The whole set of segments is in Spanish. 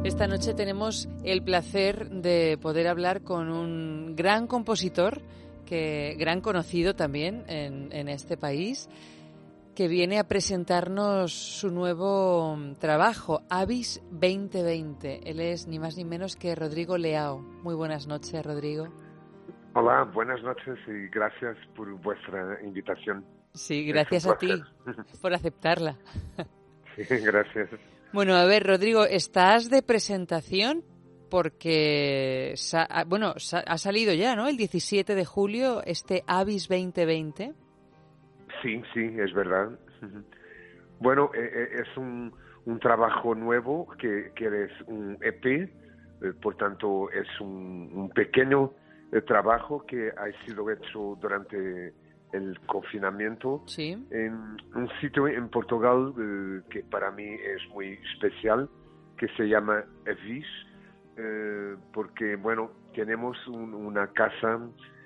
Esta noche tenemos el placer de poder hablar con un gran compositor, gran conocido también en este país, que viene a presentarnos su nuevo trabajo, Avis 2020. Él es ni más ni menos que Rodrigo Leao. Muy buenas noches, Rodrigo. Hola, buenas noches y gracias por vuestra invitación. Sí, gracias a ti por aceptarla. Sí, gracias. Bueno, a ver, Rodrigo, estás de presentación porque, ha salido ya, ¿no? El 17 de julio, este Avis 2020. Sí, es verdad. Bueno, es un trabajo nuevo que es un EP, por tanto es un pequeño trabajo que ha sido hecho durante el confinamiento, ¿sí?, en un sitio en Portugal que para mí es muy especial, que se llama Avis, porque, bueno, tenemos una casa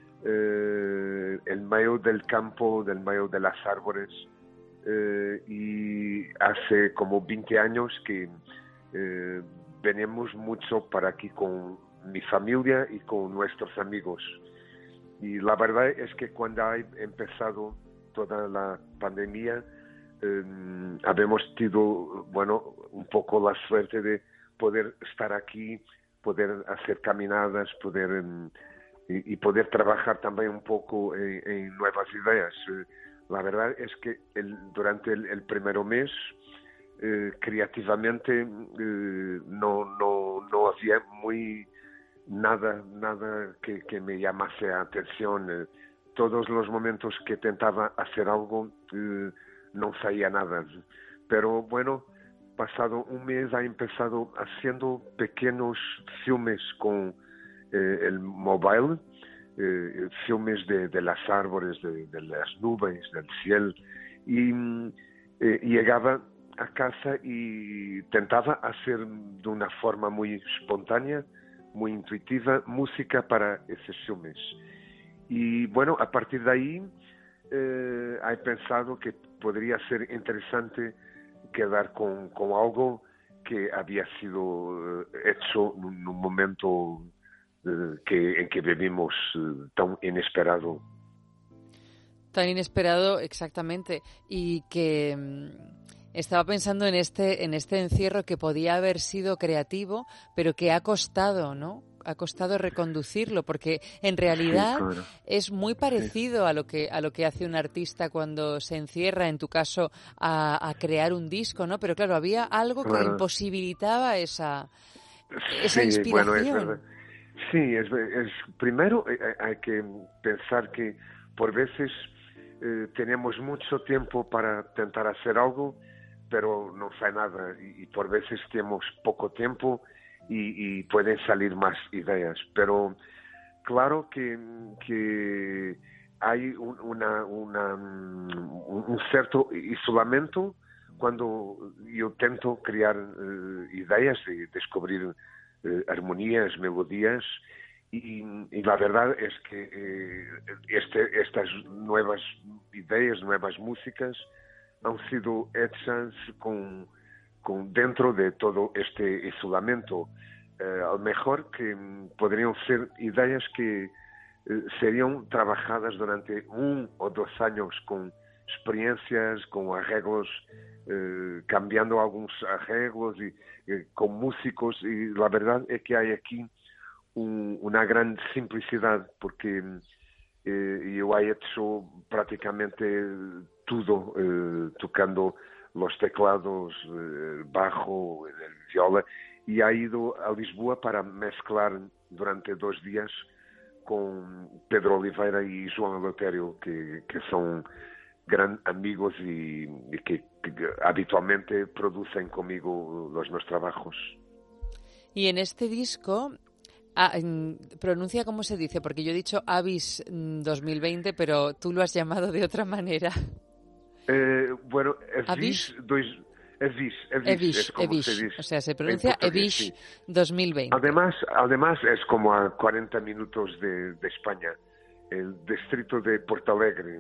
en medio del campo, del medio de las árboles, y hace como 20 años que venimos mucho para aquí con mi familia y con nuestros amigos. Y la verdad es que cuando ha empezado toda la pandemia, habíamos tenido, bueno, un poco la suerte de poder estar aquí, poder hacer caminadas, y poder trabajar también un poco en nuevas ideas. La verdad es que durante el primer mes, creativamente, no había nada que me llamase la atención. Todos los momentos que intentaba hacer algo, no salía nada. Pero bueno, pasado un mes ha empezado haciendo pequeños filmes con el móvil, filmes de las árboles, de las nubes, del cielo, y llegaba a casa y intentaba hacer de una forma muy espontánea, muy intuitiva, música para esos filmes. Y bueno, a partir de ahí he pensado que podría ser interesante quedar con algo que había sido hecho en un momento en que vivimos tan inesperado. Tan inesperado, exactamente. Y que estaba pensando en este encierro que podía haber sido creativo, pero que ha costado, ¿no? Ha costado reconducirlo, porque en realidad sí, claro. es muy parecido sí. a lo que hace un artista cuando se encierra, en tu caso, a crear un disco, ¿no? Pero claro, había algo que Claro. imposibilitaba esa Sí, bueno, es inspiración. verdad. Sí, primero hay que pensar que por veces tenemos mucho tiempo para intentar hacer algo, pero no sale nada, y por veces tenemos poco tiempo y pueden salir más ideas. Pero claro que hay un cierto isolamiento cuando yo intento crear ideas y descubrir armonías, melodías, y la verdad es que estas nuevas ideas, nuevas músicas han sido hechas dentro de todo este isolamiento. A lo mejor que podrían ser ideas que serían trabajadas durante 1 o 2 años con experiencias, con arreglos, cambiando algunos arreglos y con músicos, y la verdad es que hay aquí una gran simplicidad, porque yo he hecho prácticamente todo, tocando los teclados, bajo, el viola, y he ido a Lisboa para mezclar durante 2 días con Pedro Oliveira y João Eleutério, que son gran amigos y que habitualmente producen conmigo los meus trabajos. Y en este disco, pronuncia cómo se dice, porque yo he dicho Avis 2020, pero tú lo has llamado de otra manera. Bueno, Avis. Avis es como Evish. se dice. O sea, se pronuncia Evish Sí. 2020. Además es como a 40 minutos de España, el distrito de Porto Alegre.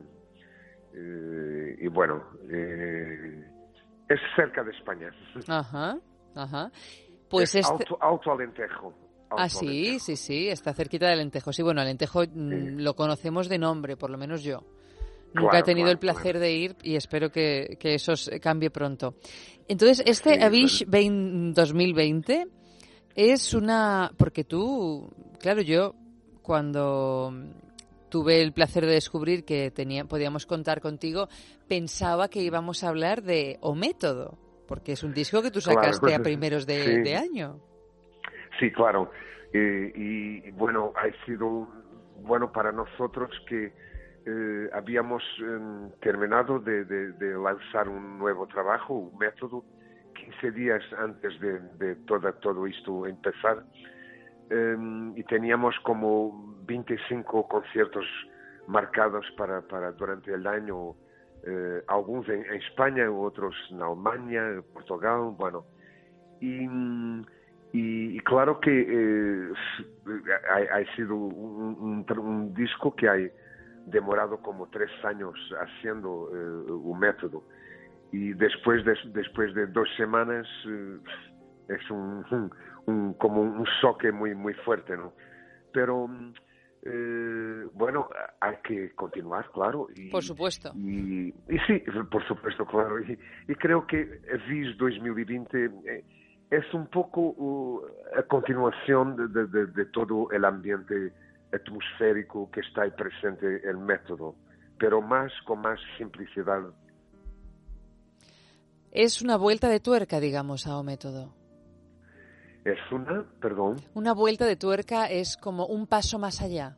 Y bueno, es cerca de España. Ajá. Pues Alto Alentejo. Sí, está cerquita de Alentejo. Sí, bueno, Alentejo lo conocemos de nombre, por lo menos yo. Nunca he tenido el placer de ir y espero que eso cambie pronto. Entonces, Avish 2020 es porque tú, claro, yo cuando tuve el placer de descubrir que podíamos contar contigo, pensaba que íbamos a hablar de O Método, porque es un disco que tú sacaste a primeros de año. Sí, claro. Y bueno, ha sido bueno para nosotros que habíamos terminado de lanzar un nuevo trabajo, un método, 15 días antes de todo esto empezar. Y teníamos como 25 conciertos marcados para durante el año, algunos en España, otros en Alemania, Portugal, bueno. Y claro que ha sido un disco que ha demorado como 3 años haciendo un método. Y después de 2 semanas es como un choque muy fuerte, ¿no? Pero bueno, hay que continuar, claro. Por supuesto. Y sí, por supuesto, claro. Y creo que Avish 2020 es un poco a continuación de todo el ambiente atmosférico que está ahí presente el método, pero con más simplicidad. Es una vuelta de tuerca, digamos, a O Método. Es perdón. Una vuelta de tuerca es como un paso más allá.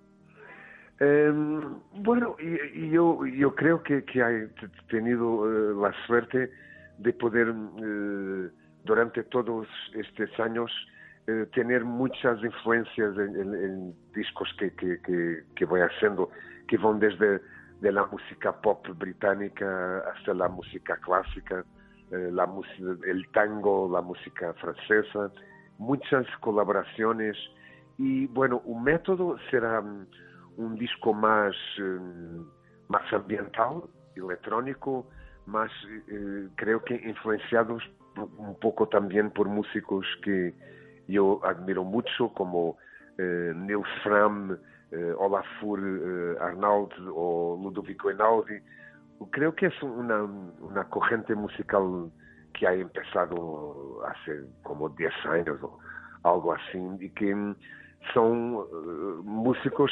Bueno, y yo creo que he tenido la suerte de poder durante todos estos años tener muchas influencias en discos que voy haciendo, que van desde de la música pop británica hasta la música clásica, el tango, la música francesa, muchas colaboraciones. Y bueno, un método será un disco más ambiental, electrónico, más creo que influenciados un poco también por músicos que yo admiro mucho, como Nils Fram, Olafur Arnald o Ludovico Einaudi. Creo que es una corriente musical que ha empezado hace como 10 años o algo así, y que son músicos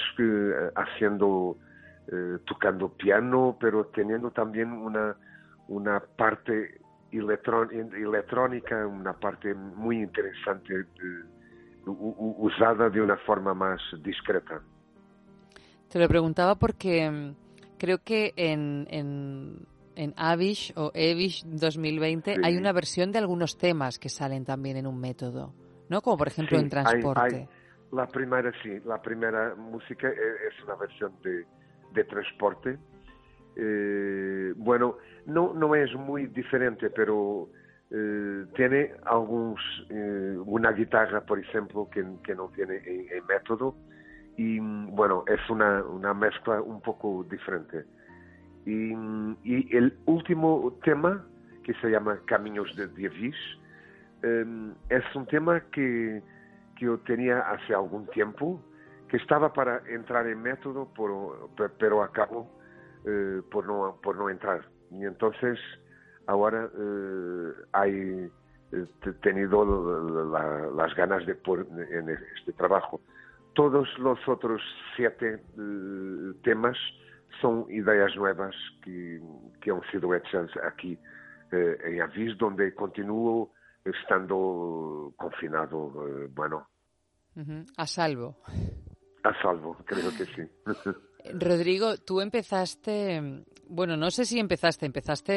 tocando piano, pero teniendo también una parte electrónica, una parte muy interesante, usada de una forma más discreta. Te lo preguntaba porque creo que en Avish o Avish 2020 hay una versión de algunos temas que salen también en un método, ¿no? Como por ejemplo en Transporte. La primera música es una versión de Transporte. Bueno, no es muy diferente, pero tiene una guitarra, por ejemplo, que no tiene en método. Y bueno, es una mezcla un poco diferente. Y el último tema, que se llama Caminos de Avish, es un tema que yo tenía hace algún tiempo, que estaba para entrar en método, pero acabó por no entrar. Y entonces ahora he tenido las ganas de poner en este trabajo. Todos los otros 7 temas son ideas nuevas que han sido hechas aquí en Avish, donde continúo estando confinado, bueno. A salvo. A salvo, creo que sí. Rodrigo, tú empezaste, bueno, no sé si empezaste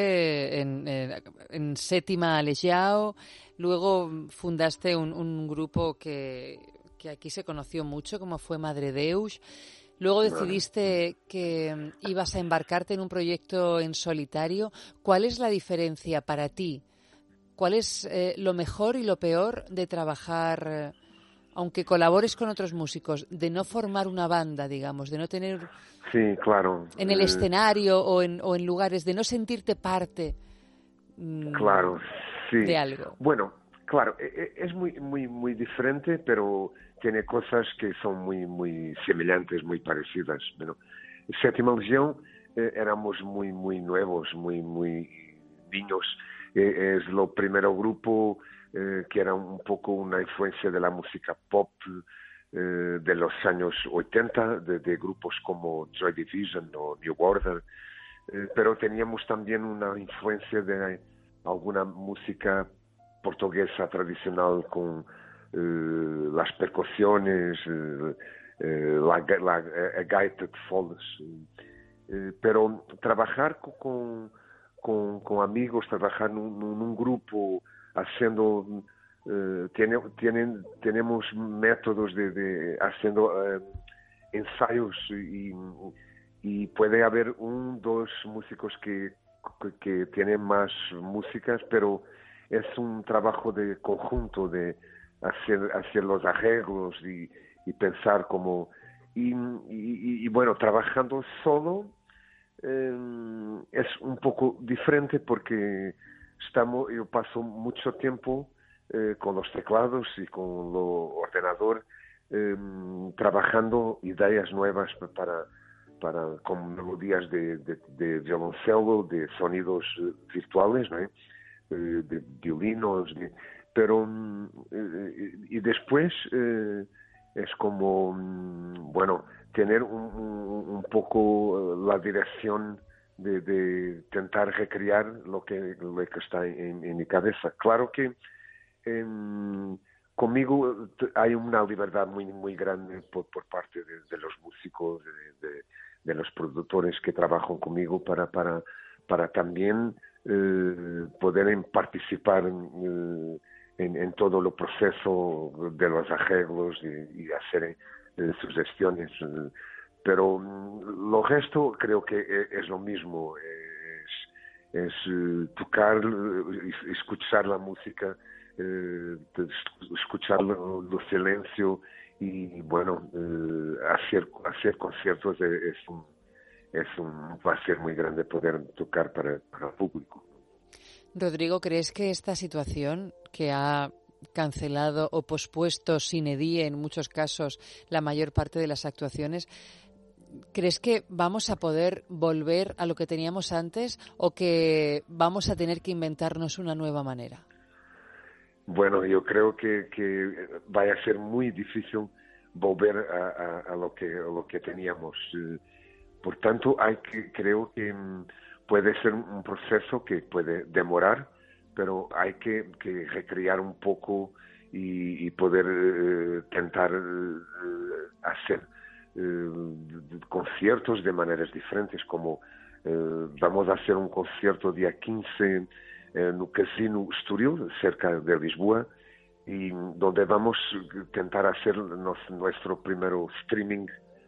en Séptima Aleijao, luego fundaste un grupo que aquí se conoció mucho, como fue Madre Deus. Luego decidiste que ibas a embarcarte en un proyecto en solitario. ¿Cuál es la diferencia para ti? ¿Cuál es lo mejor y lo peor de trabajar, aunque colabores con otros músicos, de no formar una banda, digamos, de no tener... Sí, claro. En el escenario o en lugares, de no sentirte parte claro, sí. de algo? Bueno, Claro, es muy diferente, pero tiene cosas que son muy semejantes, muy parecidas. Bueno, Séptima Legión éramos muy nuevos, muy niños. Es lo primero grupo que era un poco una influencia de la música pop de los años 80, de grupos como Joy Division o New Order, pero teníamos también una influencia de alguna música portuguesa tradicional con las percusiones, a gaita de foles. Pero trabajar con amigos, trabajar en un grupo, haciendo... tenemos métodos de haciendo ensayos y puede haber dos músicos que tienen más músicas, pero es un trabajo de conjunto, de hacer los arreglos y pensar como... Y bueno, trabajando solo es un poco diferente porque yo paso mucho tiempo con los teclados y con lo ordenador trabajando ideas nuevas con melodías de violoncelo, de sonidos virtuales, ¿no? De violinos, pero y después es como bueno, tener un poco la dirección de tentar recrear lo que está en mi cabeza. Claro que conmigo hay una libertad muy grande por parte de los músicos, de los productores que trabajan conmigo para también poder participar en todo el proceso de los arreglos y hacer sugestiones. Pero lo resto creo que es lo mismo, es tocar, escuchar la música, escuchar el silencio y bueno, hacer conciertos es un placer muy grande poder tocar para el público. Rodrigo, ¿crees que esta situación que ha cancelado o pospuesto sine die en muchos casos la mayor parte de las actuaciones, crees que vamos a poder volver a lo que teníamos antes o que vamos a tener que inventarnos una nueva manera? Bueno, yo creo que vaya a ser muy difícil volver a lo que teníamos. Por tanto, creo que puede ser un proceso que puede demorar, pero hay que recrear un poco y poder tentar hacer conciertos de maneras diferentes, como vamos a hacer un concierto día 15 no Casino Estoril, cerca de Lisboa, y donde vamos a tentar hacer nuestro primero streaming,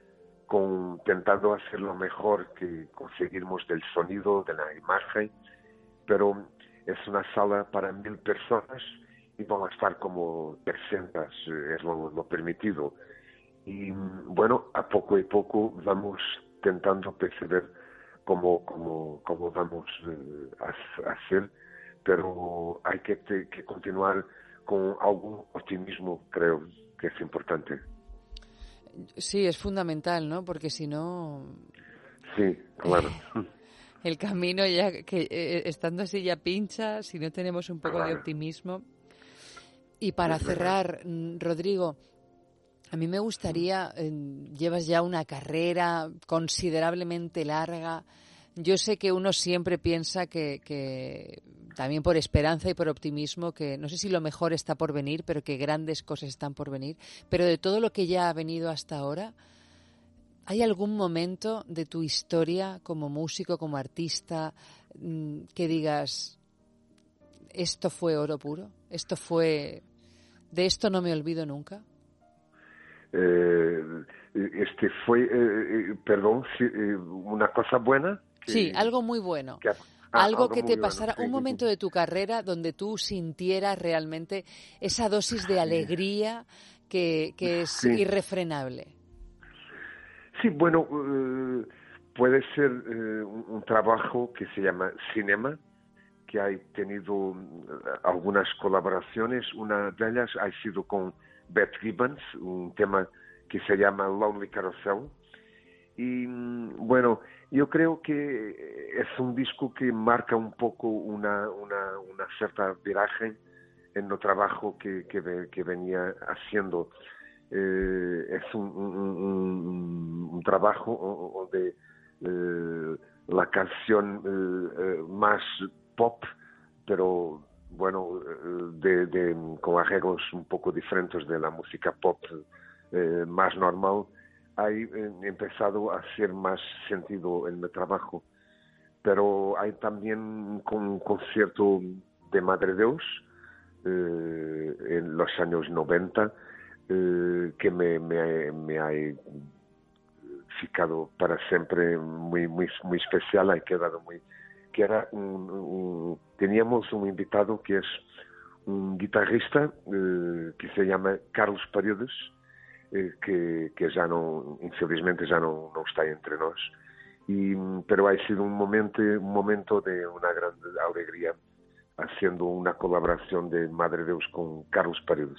tentando hacer lo mejor que conseguimos del sonido, de la imagen, pero es una sala para 1.000 personas y van a estar como 300, es lo permitido. Y bueno, a poco y poco vamos tentando perceber cómo vamos a hacer, pero hay que continuar con algún optimismo, creo que es importante. Sí, es fundamental, ¿no? Porque si no... Sí, claro. El camino ya, estando así ya pincha, si no tenemos un poco de optimismo. Y para cerrar, Rodrigo, a mí me gustaría, llevas ya una carrera considerablemente larga. Yo sé que uno siempre piensa que también por esperanza y por optimismo, que no sé si lo mejor está por venir, pero que grandes cosas están por venir. Pero de todo lo que ya ha venido hasta ahora, ¿hay algún momento de tu historia como músico, como artista, que digas, esto fue oro puro? ¿De esto no me olvido nunca? Perdón, una cosa buena. Sí, algo muy bueno. Algo que te pasara, sí. Un momento de tu carrera donde tú sintieras realmente esa dosis de alegría que es irrefrenable. Sí, bueno, puede ser un trabajo que se llama cinema, que he tenido algunas colaboraciones. Una de ellas ha sido con Beth Gibbons, un tema que se llama Lonely Carousel. Y bueno, yo creo que es un disco que marca un poco una cierta viraje en el trabajo que venía haciendo. Es un trabajo donde la canción más pop, pero bueno, con arreglos un poco diferentes de la música pop más normal, he empezado a hacer más sentido en mi trabajo. Pero hay también un concierto de Madre Deus en los años 90 que me ha ficado para siempre muy especial, ha quedado que era teníamos un invitado que es un guitarrista que se llama Carlos Paredes, que ya no, infelizmente ya no está entre nós, pero ha sido un momento de una gran alegría haciendo una colaboración de Madre Deus con Carlos Paredes.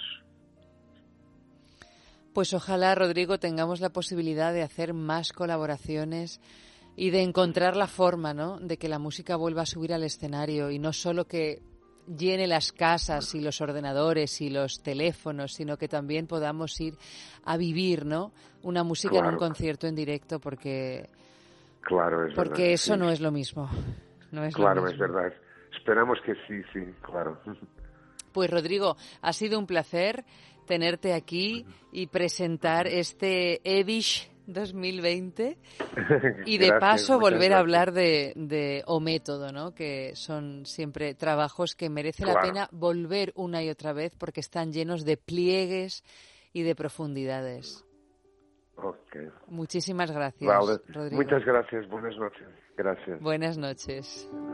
Pues ojalá, Rodrigo, tengamos la posibilidad de hacer más colaboraciones y de encontrar la forma, ¿no?, de que la música vuelva a subir al escenario y no solo que llene las casas y los ordenadores y los teléfonos, sino que también podamos ir a vivir, ¿no?, una música en un concierto en directo, porque verdad, eso sí. No es lo mismo. No es claro, lo mismo. Es verdad. Esperamos que sí, claro. Pues Rodrigo, ha sido un placer tenerte aquí y presentar este Evish 2020 y de paso volver a hablar de O Método, ¿no?, que son siempre trabajos que merece la pena volver una y otra vez porque están llenos de pliegues y de profundidades. Okay. Muchísimas gracias, Vale. Rodrigo. Muchas gracias. Buenas noches. Gracias. Buenas noches.